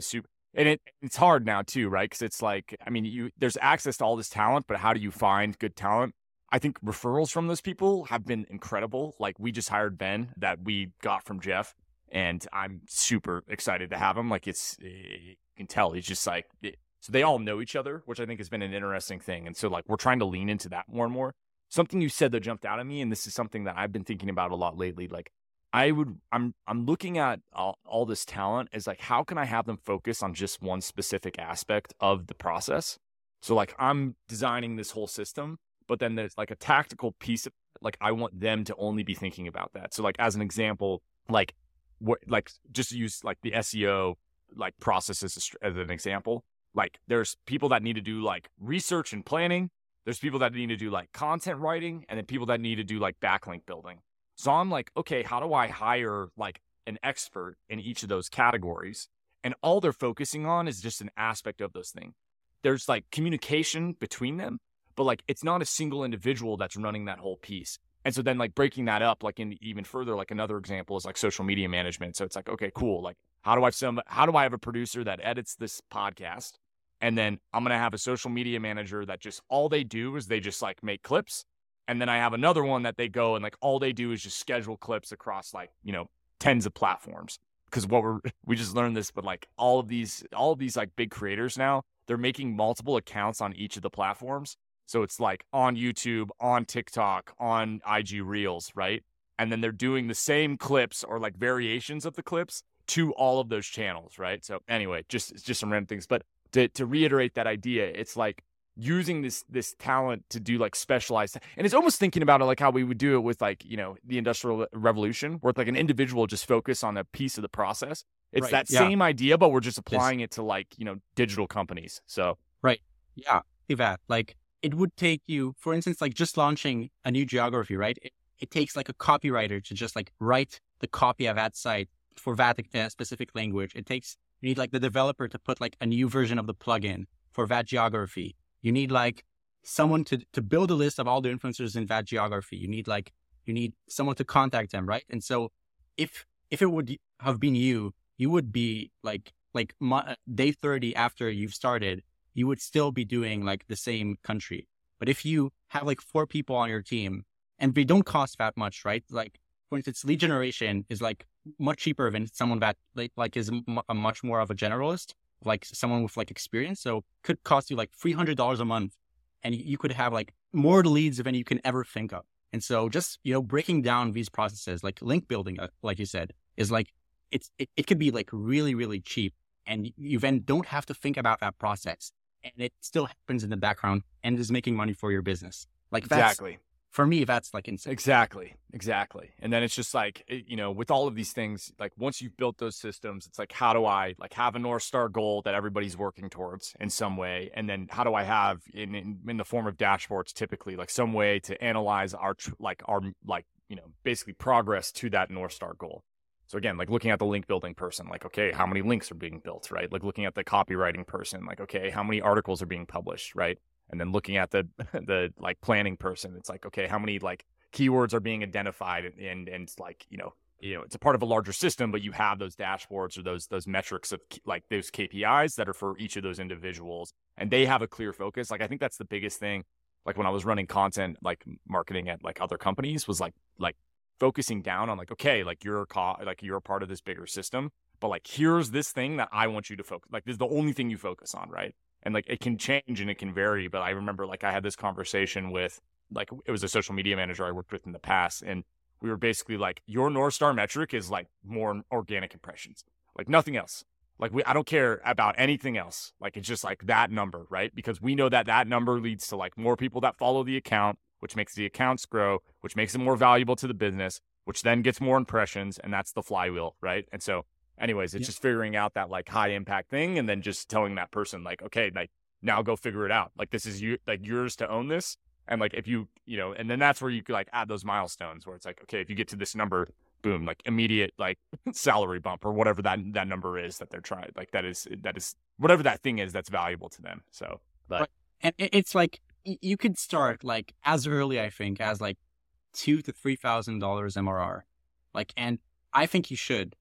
And it it's hard now too, right? Because it's like, I mean, you there's access to all this talent, but how do you find good talent? I think referrals from those people have been incredible. Like we just hired Ben that we got from Jeff, and I'm super excited to have him. Like it's, you can tell he's just like, it, so they all know each other, which I think has been an interesting thing. And so like we're trying to lean into that more and more. Something you said that jumped out at me, and this is something that I've been thinking about a lot lately. Like I would, I'm, I'm looking at all, all this talent as like, how can I have them focus on just one specific aspect of the process? So like I'm designing this whole system, but then there's like a tactical piece of like, I want them to only be thinking about that. So like, as an example, like what, like just use like the S E O, like processes as, as an example. Like there's people that need to do like research and planning. There's people that need to do like content writing, and then people that need to do like backlink building. So I'm like, okay, how do I hire like an expert in each of those categories? And all they're focusing on is just an aspect of those things. There's like communication between them, but like it's not a single individual that's running that whole piece. And so then like breaking that up, like in even further, like another example is like social media management. So it's like, okay, cool. Like how do I have some, how do I have a producer that edits this podcast? And then I'm going to have a social media manager that just all they do is they just like make clips. And then I have another one that they go and like all they do is just schedule clips across like, you know, tens of platforms. Because what we're, we just learned this, but like all of these, all of these like big creators now, they're making multiple accounts on each of the platforms. So it's like on YouTube, on TikTok, on I G Reels, right? And then they're doing the same clips or like variations of the clips to all of those channels, right? So anyway, just it's just some random things. But to to reiterate that idea, it's like using this this talent to do like specialized, and it's almost thinking about it like how we would do it with like, you know, the Industrial Revolution, where like an individual just focus on a piece of the process. It's Right. that Yeah. same idea, but we're just Yes. applying it to like, you know, digital companies. So Right. Yeah. See that. Like it would take you, for instance, like just launching a new geography, right? It, it takes like a copywriter to just like write the copy of that site for that uh, specific language. It takes, you need like the developer to put like a new version of the plugin for that geography. You need like someone to, to build a list of all the influencers in that geography. You need like, you need someone to contact them, right? And so if, if it would have been you, you would be like, like mo- day thirty after you've started, you would still be doing like the same country. But if you have like four people on your team and they don't cost that much, right? Like for instance, lead generation is like much cheaper than someone that like, like is m- a much more of a generalist, like someone with like experience. So could cost you like three hundred dollars a month, and you could have like more leads than you can ever think of. And so just, you know, breaking down these processes, like link building, uh, like you said, is like, it's, it, it could be like really, really cheap. And you then don't have to think about that process. And it still happens in the background and is making money for your business. Like that's, exactly. for me, that's like insane. Exactly. Exactly. And then it's just like, it- you know, with all of these things, like once you've built those systems, it's like, how do I like have a North Star goal that everybody's working towards in some way? And then how do I have in, in, in the form of dashboards, typically like some way to analyze our, tr- like our, like, you know, basically progress to that North Star goal. So again, like looking at the link building person, like, okay, how many links are being built, right? Like looking at the copywriting person, like, okay, how many articles are being published, right? And then looking at the the like planning person, it's like, okay, how many like keywords are being identified, and and, and like, you know, you know, it's a part of a larger system, but you have those dashboards or those those metrics of like those K P Is that are for each of those individuals, and they have a clear focus. Like I think that's the biggest thing. Like when I was running content, like marketing at like other companies, was like like focusing down on like, okay, like you're a co- like you're a part of this bigger system, but like here's this thing that I want you to focus. Like this is the only thing you focus on, right? And like it can change and it can vary. But I remember like I had this conversation with like it was a social media manager I worked with in the past, and we were basically like, your North Star metric is like more organic impressions, like nothing else. Like we, I don't care about anything else. Like it's just like that number, right? Because we know that that number leads to like more people that follow the account, which makes the accounts grow, which makes it more valuable to the business, which then gets more impressions, and that's the flywheel, right? And so anyways, it's Yeah. just figuring out that like high impact thing, and then just telling that person like, okay, like now go figure it out. Like this is you, like yours to own this. And like if you, you know, and then that's where you could like add those milestones where it's like, okay, if you get to this number, boom, like immediate like salary bump or whatever that that number is that they're trying, like that is that is whatever that thing is that's valuable to them. So, but Right. And it- it's like y- you could start like as early, I think, as like two to three thousand dollars M R R. Like, and I think you should.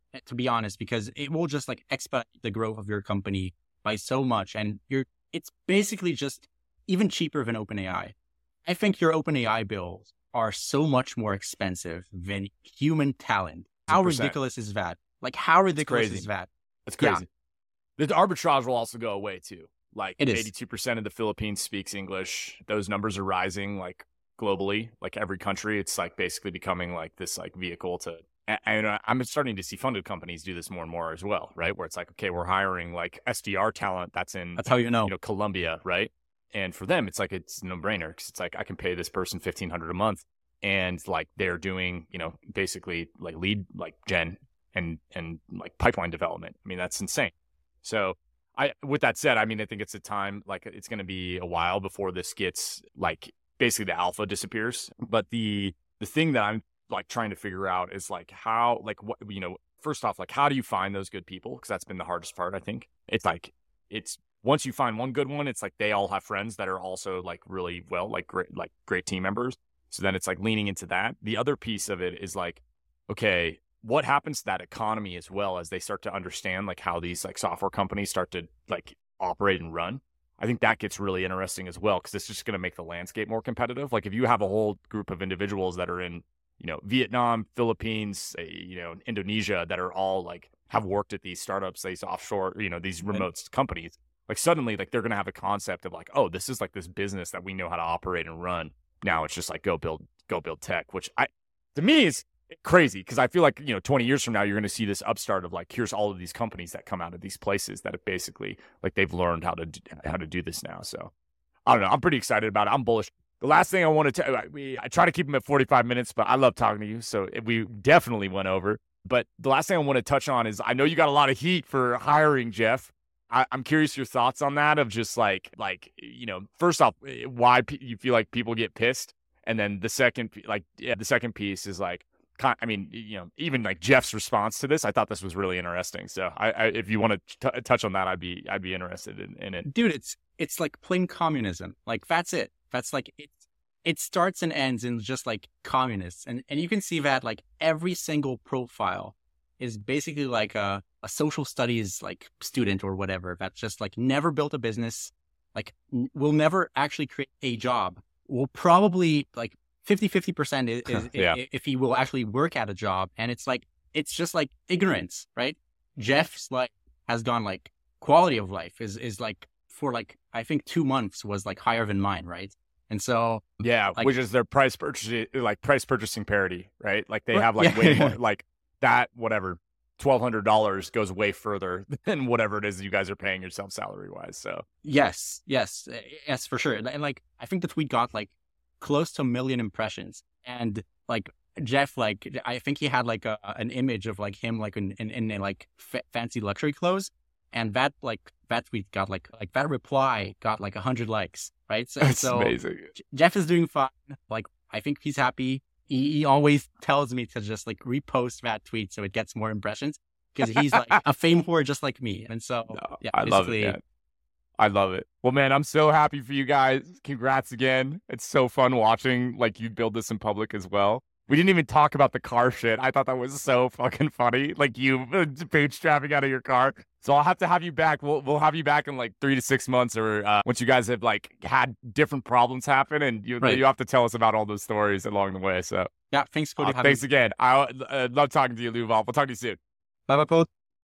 to be honest, because it will just like expedite the growth of your company by so much. And you're, it's basically just even cheaper than OpenAI. I think your OpenAI bills are so much more expensive than human talent. How one hundred percent. Ridiculous is that? Like, how ridiculous is that? That's crazy. Yeah. The arbitrage will also go away too. Like it is. eighty-two percent of the Philippines speaks English. Those numbers are rising like globally, like every country. It's like basically becoming like this like vehicle to, and I'm starting to see funded companies do this more and more as well, right? Where it's like, okay, we're hiring like S D R talent that's in, that's how you know, you know, Colombia, right? And for them, it's like, it's a no brainer because it's like, I can pay this person fifteen hundred dollars a month and like they're doing, you know, basically like lead, like gen and, and like pipeline development. I mean, that's insane. So I, with that said, I mean, I think it's a time, like it's going to be a while before this gets like basically the alpha disappears. But the, the thing that I'm like trying to figure out is like how, like what, you know, first off, like how do you find those good people? Because that's been the hardest part, I think. It's like, it's once you find one good one, it's like they all have friends that are also like really well, like great, like great team members. So then it's like leaning into that. The other piece of it is like, okay, what happens to that economy as well as they start to understand like how these like software companies start to like operate and run? I think that gets really interesting as well because it's just going to make the landscape more competitive. Like if you have a whole group of individuals that are in, you know, Vietnam, Philippines, you know, Indonesia that are all like have worked at these startups, these offshore, you know, these remote companies, like suddenly like they're going to have a concept of like, oh, this is like this business that we know how to operate and run. Now it's just like go build, go build tech, which I, to me is crazy because I feel like, you know, twenty years from now, you're going to see this upstart of like, here's all of these companies that come out of these places that have basically like they've learned how to do, how to do this now. So I don't know. I'm pretty excited about it. I'm bullish. The last thing I want to tell we I try to keep them at forty-five minutes, but I love talking to you. So we definitely went over. But the last thing I want to touch on is I know you got a lot of heat for hiring Jeff. I, I'm curious your thoughts on that of just like, like, you know, first off, why p- you feel like people get pissed. And then the second, like, yeah, the second piece is like, I mean, you know, even like Jeff's response to this, I thought this was really interesting. So I, I if you want to t- touch on that, I'd be, I'd be interested in, in it. Dude, it's, it's like plain communism. Like that's it. That's like, it, it starts and ends in just like communists. And, and you can see that like every single profile is basically like a, a social studies like student or whatever that just like never built a business, like n- will never actually create a job, will probably like fifty, fifty percent is, is yeah. if, if he will actually work at a job. And it's like, it's just like ignorance, right? Jeff's like has gone like quality of life is, is like for like, I think two months was like higher than mine. Right. And so, yeah, like, which is their price purchasing, like price purchasing parity, right? Like they right, have like yeah, way yeah. more, like that, whatever, twelve hundred dollars goes way further than whatever it is you guys are paying yourself salary wise. So yes, yes, yes, for sure. And, and like, I think the tweet got like close to a million impressions. And like Jeff, like, I think he had like a, an image of like him, like in, in, in like f- fancy luxury clothes. And that like, that tweet got like, like that reply got like a hundred likes. Right. So, that's so amazing. Jeff is doing fine. Like, I think he's happy. He, he always tells me to just like repost that tweet so it gets more impressions because he's like a fame whore just like me. And so, no, yeah, I love it, man. I love it. Well, man, I'm so happy for you guys. Congrats again. It's so fun watching like you build this in public as well. We didn't even talk about the car shit. I thought that was so fucking funny. Like you bootstrapping out of your car. So I'll have to have you back. We'll we'll have you back in like three to six months, or uh, once you guys have like had different problems happen, and you right. you have to tell us about all those stories along the way. So yeah, thanks, Cody. Uh, thanks again. I uh, love talking to you, Yuval. We'll talk to you soon. Bye, bye, Paul.